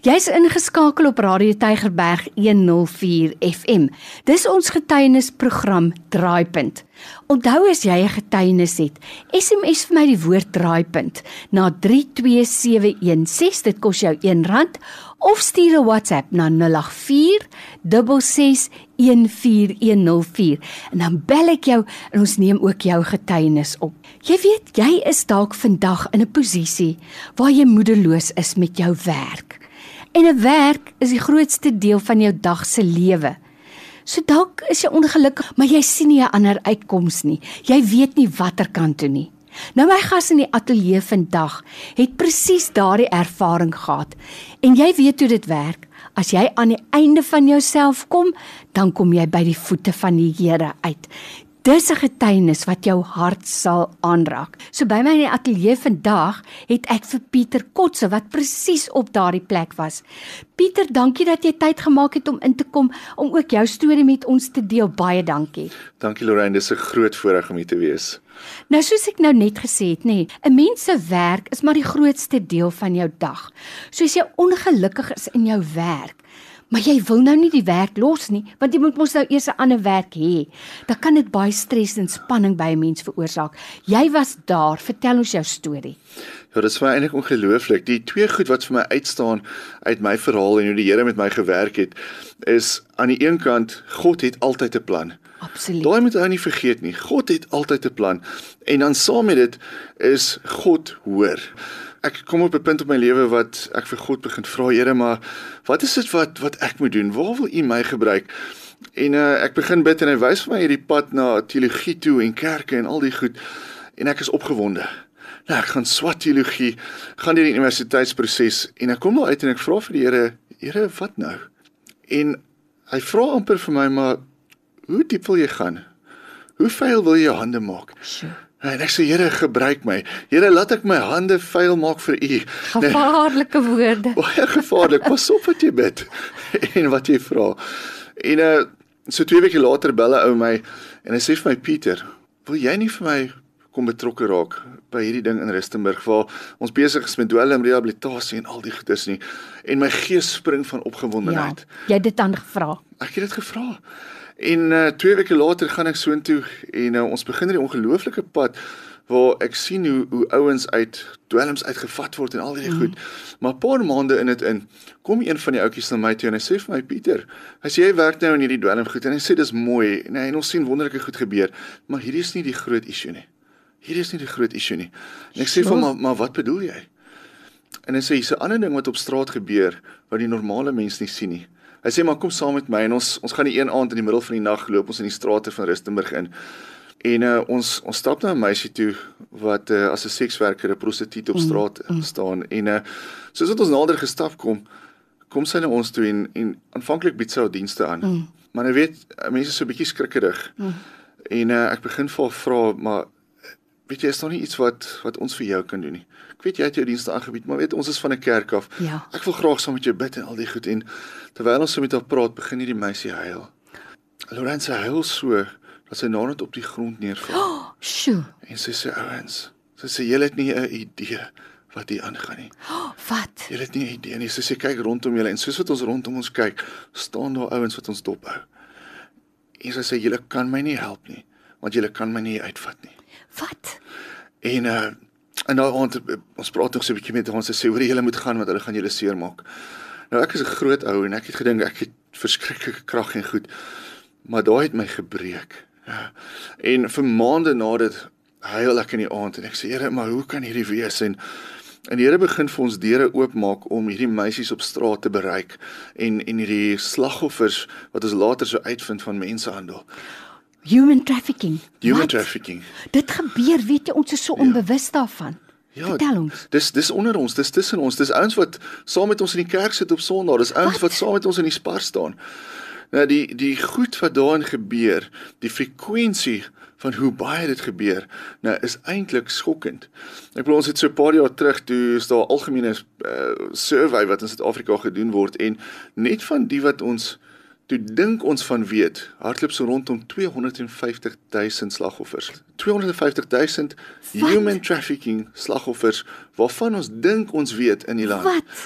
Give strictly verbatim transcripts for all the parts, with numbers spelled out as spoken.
Jy's ingeskakel op Radio Tygerberg honderd vier F M. Dis ons getuienisprogram Draaipunt. Onthou as jy 'n getuienis het, S M S vir my die woord Draaipunt na drie twee sewe een ses, dit kos jou een rand, of stuur 'n WhatsApp na nul agt vier ses ses een vier een nul vier en dan bel ek jou en ons neem ook jou getuienis op. Jy weet, jy is dalk vandag in 'n posisie waar jy moedeloos is met jou werk. En 'n werk is die grootste deel van jou dag se lewe. So dalk is jy ongelukkig, maar jy sien nie 'n ander uitkoms nie. Jy weet nie watter kant toe nie. Nou my gas in die ateljee vandag het presies daardie ervaring gehad. En jy weet hoe dit werk. As jy aan die einde van jouself kom, dan kom jy by die voete van die Here uit. Dis 'n getuienis wat jou hart sal aanraak. So by my in die ateljee vandag het ek vir Pieter Kotse wat presies op daardie plek was. Pieter, dankie dat jy tyd gemaak het om in te kom om ook jou storie met ons te deel. Baie dankie. Dankie Lorraine, dis 'n groot voorreg om hier te wees. Nou soos ek nou net gesê het, nê, 'n mens se werk is maar die grootste deel van jou dag. So as jy ongelukkig is in jou werk, maar jy wil nou nie die werk los nie, want jy moet mos nou eers 'n ander werk hê. Dan kan dit baie stres en spanning by 'n mens veroorsaak. Jy was daar, vertel ons jou storie. Ja, dit is vir my eintlik ongelooflik. Die twee goed wat vir my uitstaan uit my verhaal en hoe die Here met my gewerk het, is aan die een kant, God het altyd 'n plan. Absoluut. Daai moet jy nie vergeet nie. God het altyd 'n plan. En dan saam met dit is God hoor. Ek kom op 'n punt op my lewe wat ek vir God begin vra, Here, maar wat is dit wat wat ek moet doen? Waar wil U my gebruik? En uh, ek begin bid en hy wys vir my hierdie pad na teologie toe en kerke en al die goed. En ek is opgewonde. Nou, ek gaan swat teologie, gaan deur die universiteitsproses en ek kom nou uit en ek vra vir die Here, Here, wat nou? En hy vra amper vir my, maar hoe diep wil jy gaan? Hoe vuil wil jy jou hande maak? Sure. En ek sê, Here, gebruik my. Here, laat ek my hande vuil maak vir U. Gevaarlike nee, woorde. Baie gevaarlik. Pas op wat jy bid en wat jy vra. En uh, so twee weke later bel 'n ou my en hy sê vir my, Pieter, wil jy nie vir my kom betrokke raak by hierdie ding in Rustenburg waar ons besig is met dwelm rehabilitasie en al die goeders nie. En my gees spring van opgewondenheid. Ja, jy het dit dan gevra. Ek het dit gevra. En uh, twee weke later gaan ek soontoe en uh, ons begin hierdie ongelooflike pad waar ek sien hoe hoe ouens uit dwelms uitgevat word en al hierdie mm. goed. Maar 'n paar maande in dit in, kom een van die ouetjies na my toe en hy sê vir my, Pieter, hy sê jy werk nou in hierdie dwelm goed en hy sê dis mooi en, hy, en ons sien wonderlike goed gebeur, maar hierdie is nie die groot issue nie. Hierdie is nie die groot issue nie. En ek sê vir hom, maar, maar wat bedoel jy? En hy sê, hier's 'n ander ding wat op straat gebeur wat die normale mens nie sien nie. Hy sê, maar kom saam met my en ons ons gaan die een aand in die middel van die nag loop ons in die strate van Rustenburg in. En uh, ons ons stap na 'n meisie toe wat uh, as 'n sekswerker, 'n prostituut op straat mm, mm. staan. En uh, soos wat ons nader gestap kom, kom sy na ons toe en en aanvanklik bied sy haar dienste aan. Mm. Maar jy weet, mense is so 'n bietjie skrikkerig. Mm. En uh, ek begin vir haar vra, maar weet jy, is daar nie iets wat wat ons vir jou kan doen nie? Ek weet jy het jou dienste aangebied, maar weet ons is van 'n kerk af. Ja. Ek wil graag saam met jou bid en al die goed. En terwyl ons so met haar praat, begin hierdie meisie huil. Lorenz huil so dat sy naderhand op die grond neerval. Oh, sjoe. En sy sê, ouens, sy sê, julle het nie 'n idee wat hier aangaan nie. Oh, wat? Julle het nie 'n idee nie. Sy sê, kyk rondom julle en soos wat ons rondom ons kyk, staan daar ouens wat ons dophou. En sy sê, julle kan my nie help nie, want julle kan my nie uitvat nie. Wat? En uh, en nou ons, ons praat nog so 'n bietjie met ons, sy sê, hoor jy, julle moet gaan want hulle gaan julle seermaak. Nou ek is 'n groot ou en ek het gedink ek het verskriklike krag en goed, maar daai het my gebreek. Ja. En vir maande na dit huil ek in die aand en ek sê, Here, maar hoe kan hierdie wees? En en die Here begin vir ons deure oopmaak om hierdie meisies op straat te bereik en en hierdie slagoffers wat ons later so uitvind van mensenhandel. Human trafficking. Human Wat? trafficking. Dit gebeur, weet jy, ons is so onbewus daarvan. Ja, Vertel ons. Dis dis onder ons, dis tussen ons. Dis ouens wat saam met ons in die kerk sit op Sondag. Dis ouens wat? wat saam met ons in die spar staan. Nou die die goed wat daarin gebeur, die frekwensie van hoe baie dit gebeur, nou is eintlik skokkend. Ek bedoel ons het so 'n paar jaar terug toe is daar 'n algemene uh, survey wat in Suid-Afrika gedoen word en net van die wat ons toe dink ons van weet, hardloop so rondom tweehonderd en vyftig duisend slagoffers. tweehonderd en vyftig duisend human trafficking slagoffers waarvan ons dink ons weet in die land. Wat?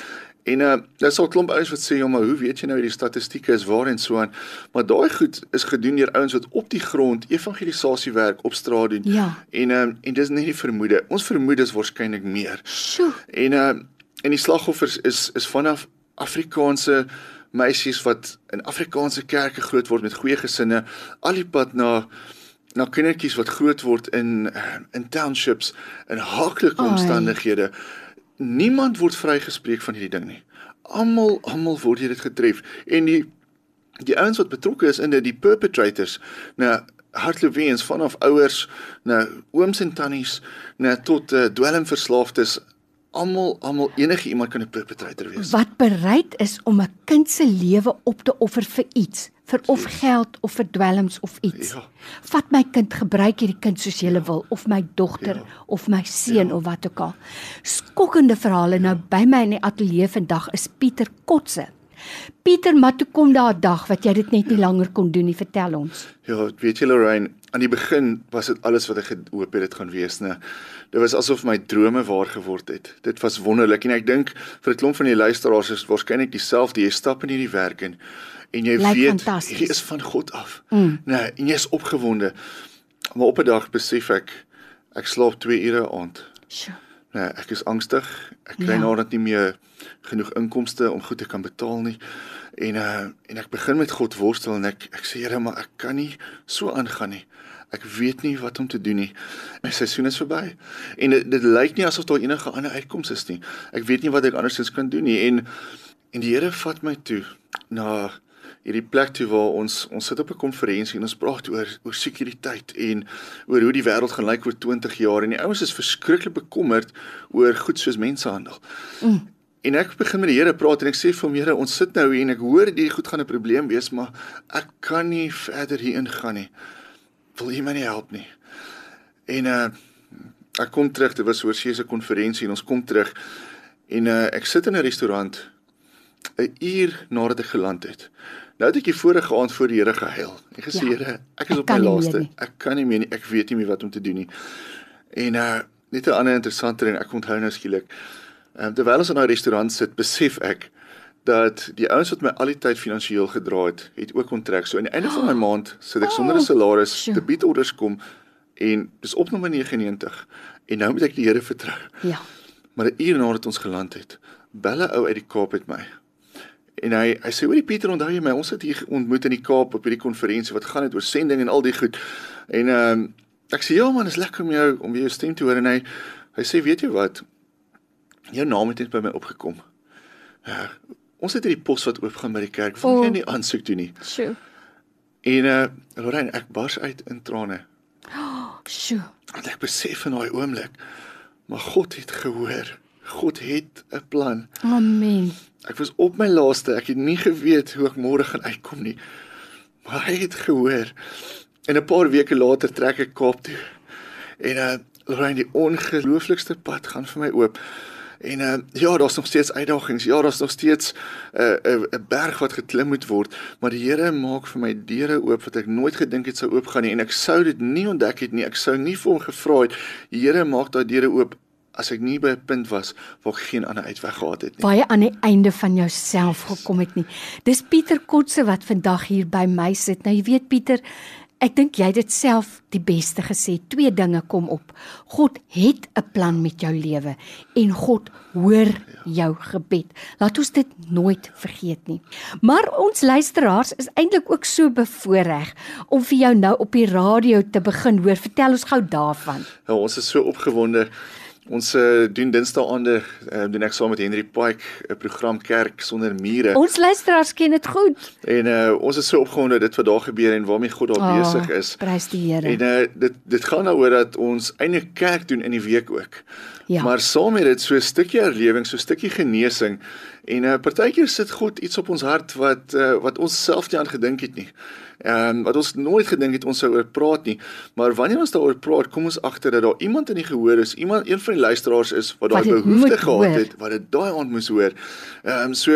En uh, daar sal 'n klomp ouens wat sê, ja, maar hoe weet jy nou die statistieke is waar en so aan? Maar daai goed is gedoen deur ouens wat op die grond evangelisasiewerk op straat doen. Ja. En uh, en dis nie die vermoede. Ons vermoed is waarskynlik meer. Sjoe. En uh, en die slagoffers is is vanaf Afrikaanse meisies wat in Afrikaanse kerke groot word met goeie gesinne, al die pad na na kindertjies wat groot word in in townships in haaklike omstandighede. Niemand word vrygespreek van hierdie ding nie. Almal, almal word hier dit getref. En die die ouens wat betrokke is in dit, die perpetrators, nou hartloweens vanaf ouers, nou ooms en tannies, nou tot uh, dwelmverslaafdes, almal, almal enige iemand kan 'n perpetrator wees. Wat bereid is om 'n kind se lewe op te offer vir iets, vir of Yes. geld of vir dwelms of iets. Ja. Vat my kind, gebruik hierdie kind soos jy wil, of my dogter, Ja. of my seun, of wat ook al. Skokkende verhale. Nou by my in die ateljee vandag is Pieter Kotse. Pieter, maar toe kom daar 'n dag wat jy dit net nie langer kon doen nie, vertel ons. Ja, weet jy Lorraine, aan die begin was dit alles wat ek gehoop het dit gaan wees, né? Dit was asof my drome waar geword het. Dit was wonderlik en ek dink vir 'n klomp van die luisteraars is waarskynlik dieselfde. Jy stap in hierdie werk en en jy Lyk weet fantasties. jy is van God af. Mm. Nee, en jy is opgewonde. Maar op 'n dag besef ek ek slaap twee ure 'n aand. Sjoe. Nee, ek is angstig. Ek kry Ja. nadat nie meer genoeg inkomste om goed te kan betaal nie. En uh, en ek begin met God worstel en ek ek sê Here, maar ek kan nie so aangaan nie. Ek weet nie wat om te doen nie. My seisoen is verby. En dit, dit lyk nie asof daar enige ander uitkoms is nie. Ek weet nie wat ek andersins kan doen nie. En en die Here vat my toe na hierdie plek toe waar ons ons sit op 'n konferensie en ons praat oor oor sekuriteit en oor hoe die wêreld gaan lyk oor twintig jaar en die ouens is verskriklik bekommerd oor goed soos mensenhandel. Mm. En ek begin met die Here praat en ek sê vir hom, Here, ons sit nou hier en ek hoor hierdie goed gaan 'n probleem wees, maar ek kan nie verder hierin gaan nie. Wil jy my nie help nie? En uh, ek kom terug, dit was oor se konferensie en ons kom terug en uh, ek sit in 'n restaurant 'n uur nadat ek geland het. Nou het ek die vorige aand voor die Here gehuil. En gesê, Ja, Here, ek is ek op my kan nie laaste. meer nie. Ek kan nie meer nie. Ek weet nie meer wat om te doen nie. En uh, net 'n ander interessante ding, ek onthou nou skielik. Um, terwyl ons in daai restaurant sit, besef ek dat die ouens wat my al die tyd finansiëel gedra het, het ook onttrek. So aan die einde van my maand sit ek sonder 'n salaris, sjoe. debietorders kom en dis op nommer negenentig. En nou moet ek die Here vertrou. Ja. Maar 'n uur nadat ons geland het, bel 'n ou uit die Kaap met my. En hy hy sê, "Hoorie Pieter, onthou jy my? Ons het hier ontmoet in die Kaap op hierdie konferensie wat gaan het oor sending en al die goed." En ehm um, ek sê, "Ja man, is lekker om jou om jou stem te hoor." En hy hy sê, "Weet jy wat? Jou naam het net by my opgekom. Ja, ons het hierdie pos wat oopgaan by die kerk. Wil Oh. jy nie aansoek doen nie?" Sjoe. En uh Lorraine, ek bars uit in trane. Sjoe. Want ek besef in daai oomblik, maar God het gehoor. God het 'n plan. Amen. Ek was op my laaste, ek het nie geweet hoe ek môre gaan uitkom nie. Maar hy het gehoor. En 'n paar weke later trek ek Kaap toe. En uh Lorraine, die ongelooflikste pad gaan vir my oop. En uh ja, daar's nog steeds uitdagings. Ja, daar's nog steeds 'n uh, 'n uh, 'n berg wat geklim moet word, maar die Here maak vir my deure oop wat ek nooit gedink het sou oopgaan nie en ek sou dit nie ontdek het nie. Ek sou nie vir hom gevra het. Die Here maak daai deure oop as ek nie by 'n punt was waar ek geen ander uitweg gehad het nie. Waar jy aan die einde van jouself gekom het nie. Dis Pieter Kotse wat vandag hier by my sit. Nou jy weet Pieter, ek dink jy het dit self die beste gesê. Twee dinge kom op. God het 'n plan met jou lewe en God hoor jou gebed. Laat ons dit nooit vergeet nie. Maar ons luisteraars is eintlik ook so bevoorreg om vir jou nou op die radio te begin hoor. Vertel ons gou daarvan. Ja, ons is so opgewonde. Ons uh, doen Dinsdae-aande, uh, doen ek saam met Henry Pike 'n program Kerk sonder mure. Ons luisteraars ken dit goed. En uh, ons is so opgewonde dit wat daar gebeur en waarmee God daar Oh, besig is. Prys die Here. En uh, dit dit gaan daaroor dat ons eintlik kerk doen in die week ook. Ja. Maar saam met dit so 'n stukkie herlewing, so 'n stukkie genesing. En uh, partykeer sit God iets op ons hart wat uh, wat ons self nie aan gedink het nie. Ehm um, wat ons nooit gedink het ons sou oor praat nie. Maar wanneer ons daaroor praat, kom ons agter dat daar iemand in die gehoor is, iemand een van die luisteraars is wat daai Wat dit behoefte moet gehad hoor. het, wat dit daai aand moes hoor. Ehm um, so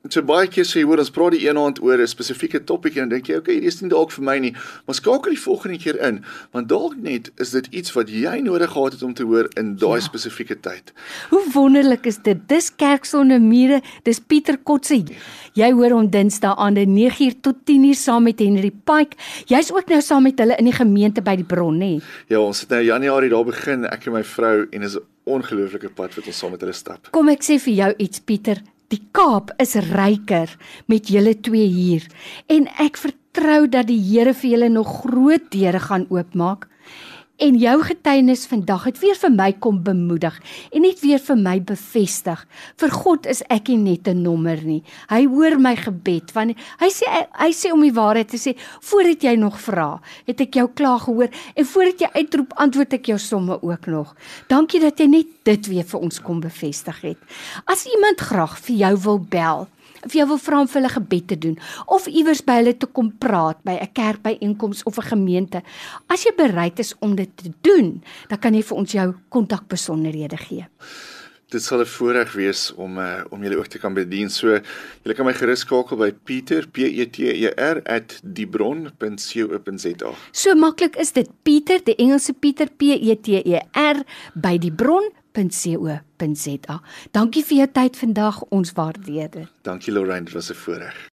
En so baie keer sê jy hoor ons praat die een aand oor 'n spesifieke topik en dan dink jy okay, hierdie is nie dalk vir my nie, maar skakel die volgende keer in, want dalk net is dit iets wat jy nodig gehad het om te hoor in daai ja. spesifieke tyd. Hoe wonderlik is dit? Dis Kerk sonder mure, dis Pieter Kotse. Jy hoor hom Dinsdae aande nege uur tot tien uur saam met Henry Pike. Jy's ook nou saam met hulle in die gemeente by die bron, hè? Ja, ons het nou Januarie daar begin, ek en my vrou, en is 'n ongelooflike pad wat ons saam met hulle stap. Kom ek sê vir jou iets, Pieter. Die Kaap is ryker met julle twee hier en ek vertrou dat die Here vir julle nog groot deure gaan oopmaak. En jou getuienis vandag het weer vir my kom bemoedig en net weer vir my bevestig. Vir God is ek nie net 'n nommer nie. Hy hoor my gebed. Want hy sê hy sê om die waarheid te sê, voordat jy nog vra, het ek jou klaar gehoor en voordat jy uitroep, antwoord ek jou somme ook nog. Dankie dat jy net dit weer vir ons kom bevestig het. As iemand graag vir jou wil bel, of jy wil vra om vir hulle gebed te doen, of iewers by hulle te kom praat, by 'n kerkbyeenkoms of 'n gemeente, as jy bereid is om dit te doen, dan kan jy vir ons jou kontakbesonderhede gee. Dit sal 'n voorreg wees om uh, om julle ook te kan bedien. So julle kan my gerus skakel by Pieter, P E T E R at diebron punt co punt za. So maklik is dit, Pieter, die Engelse Pieter, P E T E R by diebron punt co punt za. Dankie vir jou tyd vandag, ons waardeer dit. Dankie Lorraine, dit was 'n voorreg.